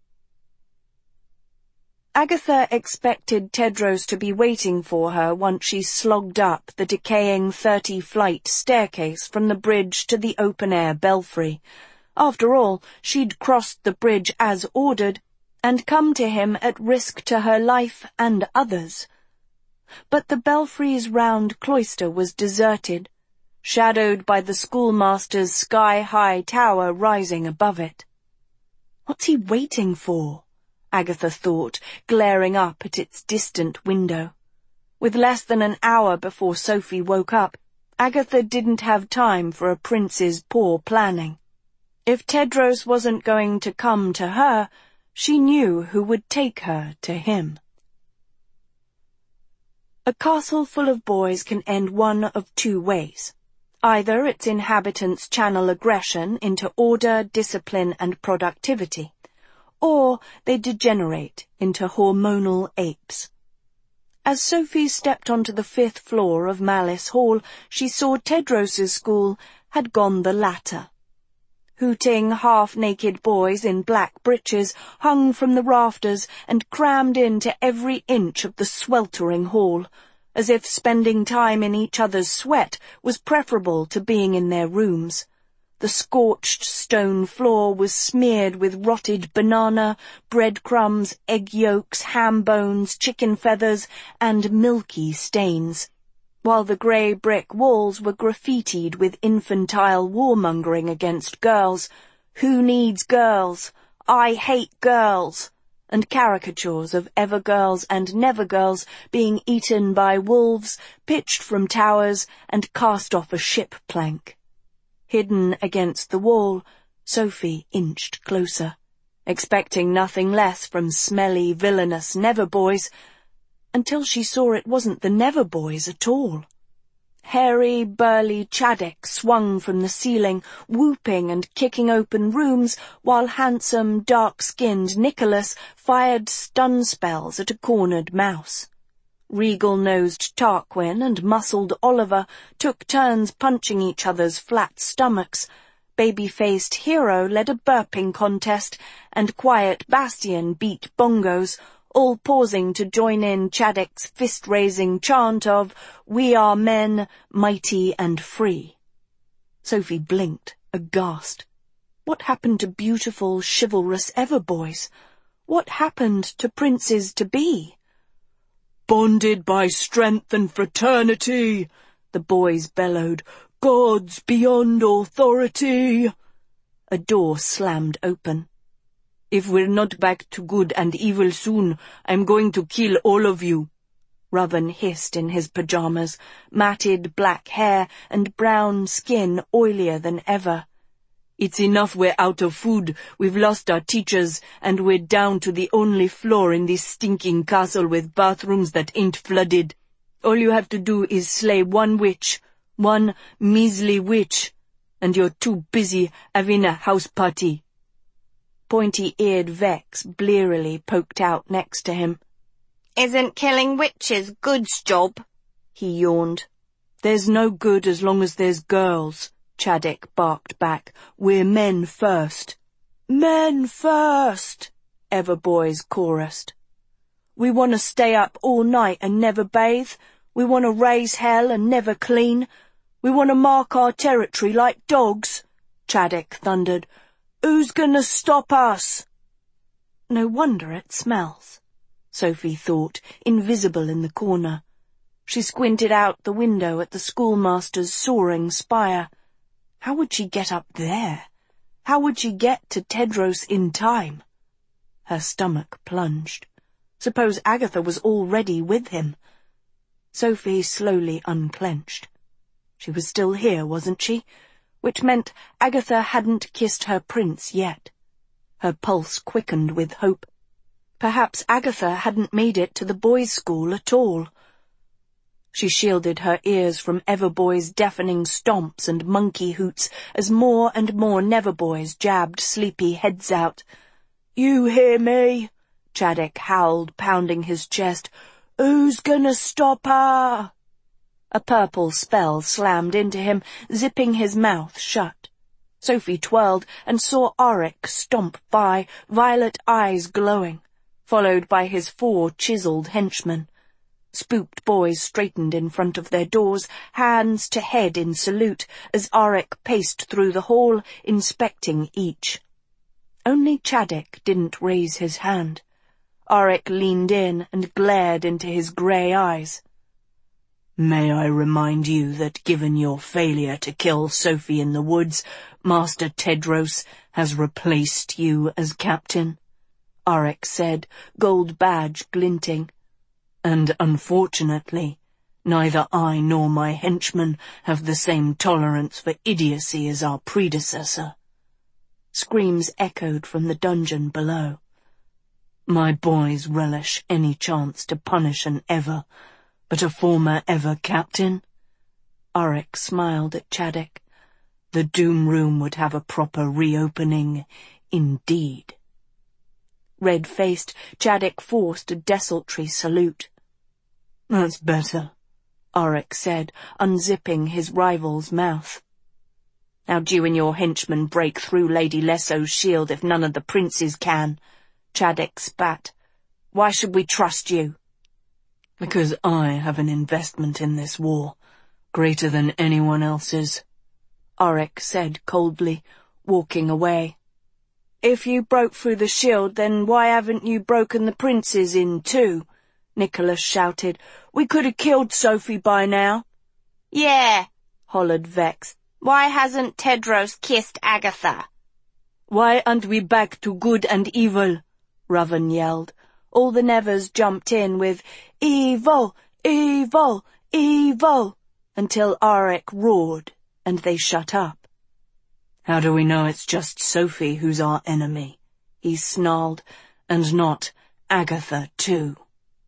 Agatha expected Tedros to be waiting for her once she slogged up the decaying thirty-flight staircase from the bridge to the open-air belfry. After all, she'd crossed the bridge as ordered and come to him at risk to her life and others. But the belfry's round cloister was deserted, shadowed by the schoolmaster's sky-high tower rising above it. What's he waiting for? Agatha thought, glaring up at its distant window. With less than an hour before Sophie woke up, Agatha didn't have time for a prince's poor planning. If Tedros wasn't going to come to her, she knew who would take her to him. A castle full of boys can end one of two ways. Either its inhabitants channel aggression into order, discipline, and productivity, or they degenerate into hormonal apes. As Sophie stepped onto the fifth floor of Malice Hall, she saw Tedros's school had gone the latter. Hooting, half-naked boys in black breeches hung from the rafters and crammed into every inch of the sweltering hall, as if spending time in each other's sweat was preferable to being in their rooms. The scorched stone floor was smeared with rotted banana, breadcrumbs, egg yolks, ham bones, chicken feathers, and milky stains, while the grey brick walls were graffitied with infantile warmongering against girls. Who needs girls? I hate girls! And caricatures of ever-girls and never-girls being eaten by wolves, pitched from towers, and cast off a ship plank. Hidden against the wall, Sophie inched closer, expecting nothing less from smelly, villainous Neverboys, until she saw it wasn't the Neverboys at all. Hairy, burly Chadek swung from the ceiling, whooping and kicking open rooms, while handsome, dark-skinned Nicholas fired stun spells at a cornered mouse. Regal-nosed Tarquin and muscled Oliver took turns punching each other's flat stomachs. Baby-faced Hero led a burping contest, and quiet Bastian beat bongos, all pausing to join in Chadek's fist-raising chant of, "We are men, mighty and free." Sophie blinked, aghast. What happened to beautiful, chivalrous Everboys? What happened to princes-to-be? "Bonded by strength and fraternity," the boys bellowed. "Gods beyond authority." A door slammed open. "If we're not back to good and evil soon, I'm going to kill all of you," Ruben hissed in his pajamas, matted black hair and brown skin oilier than ever. "It's enough we're out of food, we've lost our teachers, and we're down to the only floor in this stinking castle with bathrooms that ain't flooded. All you have to do is slay one witch, one measly witch, and you're too busy having a house party." Pointy-eared Vex blearily poked out next to him. "Isn't killing witches Good's job?" he yawned. "There's no good as long as there's girls," Chadek barked back. "We're men first." "Men first," Everboys chorused. "We want to stay up all night and never bathe. We want to raise hell and never clean. We want to mark our territory like dogs," Chadek thundered. "Who's gonna stop us?" No wonder it smells, Sophie thought, invisible in the corner. She squinted out the window at the schoolmaster's soaring spire. How would she get up there? How would she get to Tedros in time? Her stomach plunged. Suppose Agatha was already with him? Sophie slowly unclenched. She was still here, wasn't she? Which meant Agatha hadn't kissed her prince yet. Her pulse quickened with hope. Perhaps Agatha hadn't made it to the boys' school at all. She shielded her ears from Everboys' deafening stomps and monkey hoots as more and more Neverboys jabbed sleepy heads out. "You hear me?" Chadek howled, pounding his chest. "Who's gonna stop her?" A purple spell slammed into him, zipping his mouth shut. Sophie twirled and saw Auric stomp by, violet eyes glowing, followed by his four chiseled henchmen. Spooked boys straightened in front of their doors, hands to head in salute, as Auric paced through the hall, inspecting each. Only Chaddock didn't raise his hand. Auric leaned in and glared into his grey eyes. "May I remind you that given your failure to kill Sophie in the woods, Master Tedros has replaced you as captain," Auric said, gold badge glinting. "And unfortunately, neither I nor my henchmen have the same tolerance for idiocy as our predecessor." Screams echoed from the dungeon below. "My boys relish any chance to punish an Ever, but a former Ever captain?" Auric smiled at Chaddock. "The Doom Room would have a proper reopening, indeed." Red-faced, Chaddock forced a desultory salute. "That's better," Auric said, unzipping his rival's mouth. "How'd you and your henchmen break through Lady Lesso's shield if none of the princes can?" Chaddock spat. "Why should we trust you?" "Because I have an investment in this war, greater than anyone else's," Auric said coldly, walking away. "If you broke through the shield, then why haven't you broken the princes in too?" Nicholas shouted. "We could have killed Sophie by now." "Yeah," hollered Vex. "Why hasn't Tedros kissed Agatha?" "Why aren't we back to good and evil?" Raven yelled. All the Nevers jumped in with "Evil! Evil! Evil!" until Auric roared, and they shut up. "How do we know it's just Sophie who's our enemy?" he snarled, "and not Agatha too?"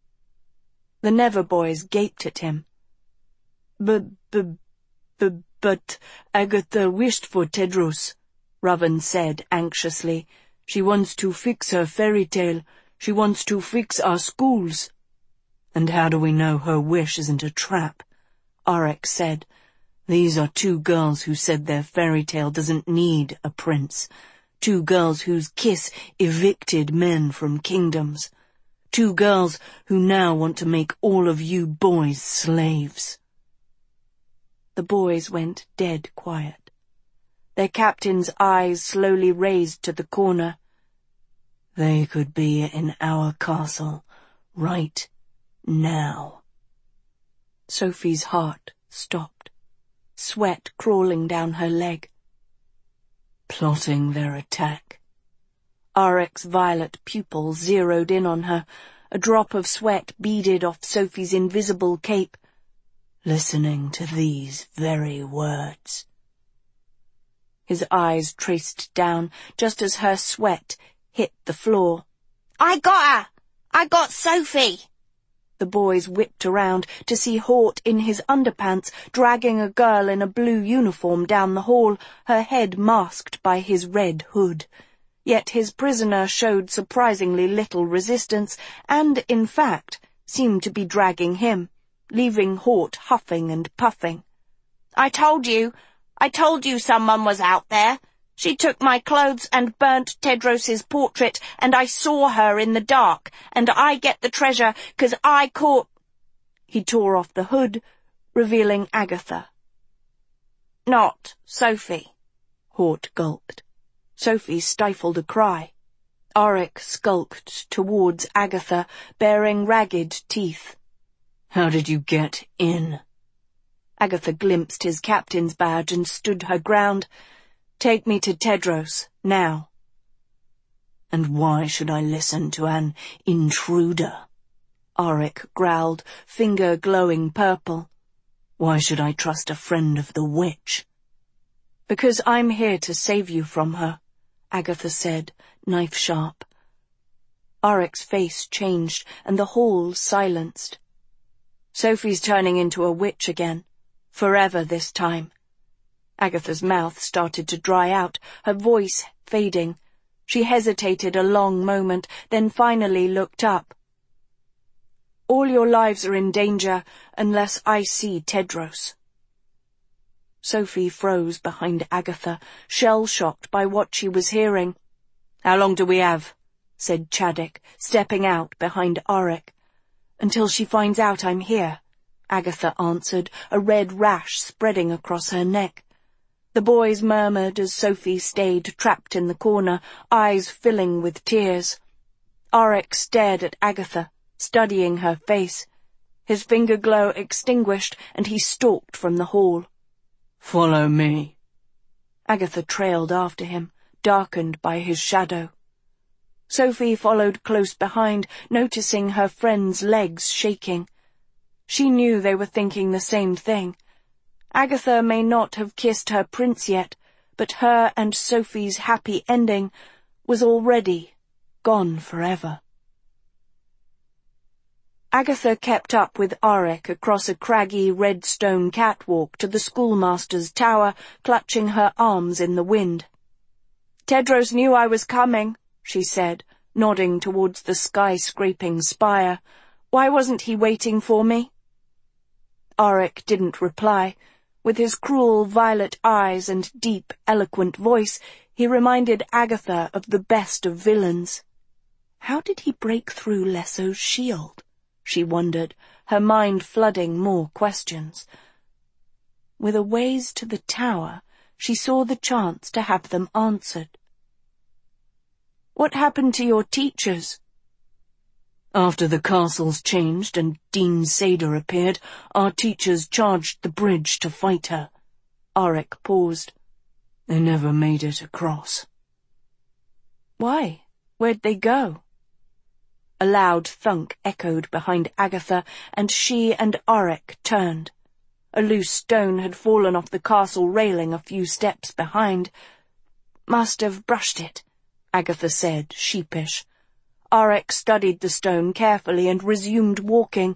The Never boys gaped at him. "But, but, but, but Agatha wished for Tedros," Raven said anxiously. "She wants to fix her fairy tale. She wants to fix our schools." "And how do we know her wish isn't a trap?" Auric said. "These are two girls who said their fairy tale doesn't need a prince. Two girls whose kiss evicted men from kingdoms. Two girls who now want to make all of you boys slaves." The boys went dead quiet. Their captain's eyes slowly raised to the corner. "They could be in our castle right now." Sophie's heart stopped, sweat crawling down her leg. "Plotting their attack." Auric's violet pupil zeroed in on her. A drop of sweat beaded off Sophie's invisible cape. "Listening to these very words." His eyes traced down just as her sweat hit the floor. "I got her! I got Sophie!" The boys whipped around to see Hort in his underpants dragging a girl in a blue uniform down the hall, her head masked by his red hood. Yet his prisoner showed surprisingly little resistance and, in fact, seemed to be dragging him, leaving Hort huffing and puffing. "I told you! I told you someone was out there! She took my clothes and burnt Tedros's portrait, and I saw her in the dark, and I get the treasure 'cause I caught—" He tore off the hood, revealing Agatha. "Not Sophie," Hort gulped. Sophie stifled a cry. Auric skulked towards Agatha, baring ragged teeth. "How did you get in?" Agatha glimpsed his captain's badge and stood her ground. "Take me to Tedros, now." "And why should I listen to an intruder?" Auric growled, finger glowing purple. "Why should I trust a friend of the witch?" "Because I'm here to save you from her," Agatha said, knife-sharp. Auric's face changed, and the hall silenced. "Sophie's turning into a witch again. Forever this time." Agatha's mouth started to dry out, her voice fading. She hesitated a long moment, then finally looked up. All your lives are in danger unless I see Tedros." Sophie froze behind Agatha, shell-shocked by what she was hearing. "How long do we have?" said Chaddock, stepping out behind Auric. "Until she finds out I'm here," Agatha answered, a red rash spreading across her neck. The boys murmured as Sophie stayed trapped in the corner, eyes filling with tears. Auric stared at Agatha, studying her face. His finger glow extinguished, and he stalked from the hall. "Follow me." Agatha trailed after him, darkened by his shadow. Sophie followed close behind, noticing her friend's legs shaking. She knew they were thinking the same thing. Agatha may not have kissed her prince yet, but her and Sophie's happy ending was already gone forever. Agatha kept up with Auric across a craggy red stone catwalk to the schoolmaster's tower, clutching her arms in the wind. "Tedros knew I was coming," she said, nodding towards the sky-scraping spire. "Why wasn't he waiting for me?" Auric didn't reply. With his cruel violet eyes and deep, eloquent voice, he reminded Agatha of the best of villains. How did he break through Lesso's shield? She wondered, her mind flooding more questions. With a ways to the tower, she saw the chance to have them answered. "What happened to your teachers?" "After the castles changed and Dean Sader appeared, our teachers charged the bridge to fight her." Auric paused. "They never made it across." "Why? Where'd they go?" A loud thunk echoed behind Agatha, and she and Auric turned. A loose stone had fallen off the castle railing a few steps behind. "Must have brushed it," Agatha said, sheepish. Auric studied the stone carefully and resumed walking.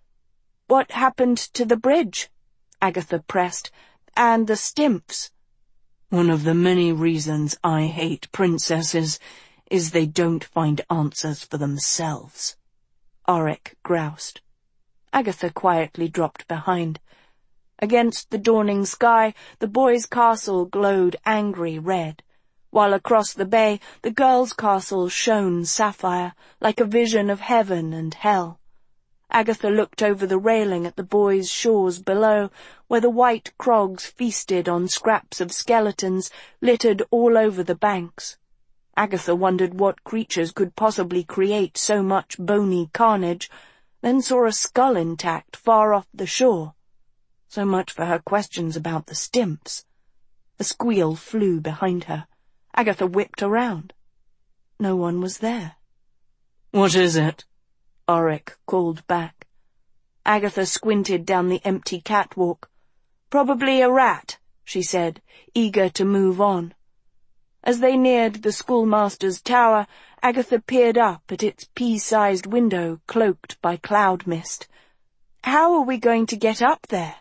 "What happened to the bridge?" Agatha pressed. "And the Stimps?" "One of the many reasons I hate princesses is they don't find answers for themselves," Auric groused. Agatha quietly dropped behind. Against the dawning sky, the boys' castle glowed angry red, while across the bay the girls' castle shone sapphire, like a vision of heaven and hell. Agatha looked over the railing at the boys' shores below, where the white crogs feasted on scraps of skeletons littered all over the banks. Agatha wondered what creatures could possibly create so much bony carnage, then saw a skull intact far off the shore. So much for her questions about the Stimps. A squeal flew behind her. Agatha whipped around. No one was there. "What is it?" Auric called back. Agatha squinted down the empty catwalk. "Probably a rat," she said, eager to move on. As they neared the schoolmaster's tower, Agatha peered up at its pea-sized window cloaked by cloud mist. "How are we going to get up there?"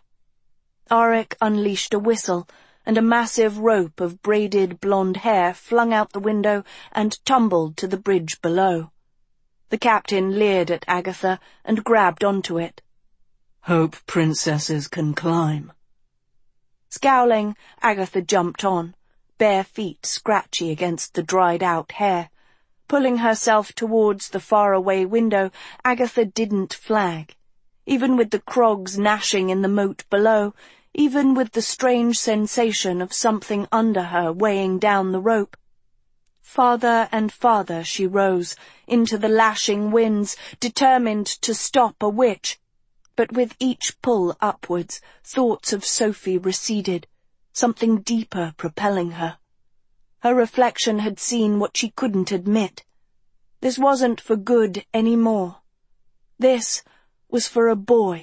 Auric unleashed a whistle, and a massive rope of braided blonde hair flung out the window and tumbled to the bridge below. The captain leered at Agatha and grabbed onto it. "Hope princesses can climb." Scowling, Agatha jumped on, bare feet scratchy against the dried-out hair. Pulling herself towards the faraway window, Agatha didn't flag. Even with the crogs gnashing in the moat below, even with the strange sensation of something under her weighing down the rope. Farther and farther she rose, into the lashing winds, determined to stop a witch. But with each pull upwards, thoughts of Sophie receded, something deeper propelling her. Her reflection had seen what she couldn't admit. This wasn't for good any more. This was for a boy.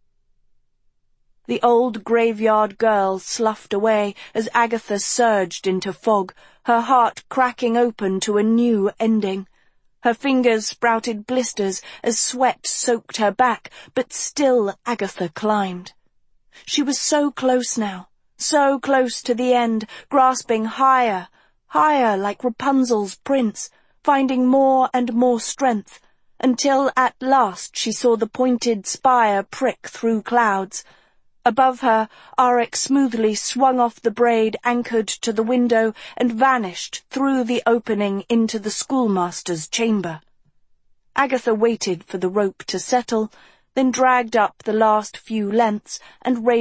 The old graveyard girl sloughed away as Agatha surged into fog, her heart cracking open to a new ending. Her fingers sprouted blisters as sweat soaked her back, but still Agatha climbed. She was so close now, so close to the end, grasping higher, higher like Rapunzel's prince, finding more and more strength. until at last she saw the pointed spire prick through clouds. Above her, Arik smoothly swung off the braid anchored to the window and vanished through the opening into the schoolmaster's chamber. Agatha waited for the rope to settle, then dragged up the last few lengths and raised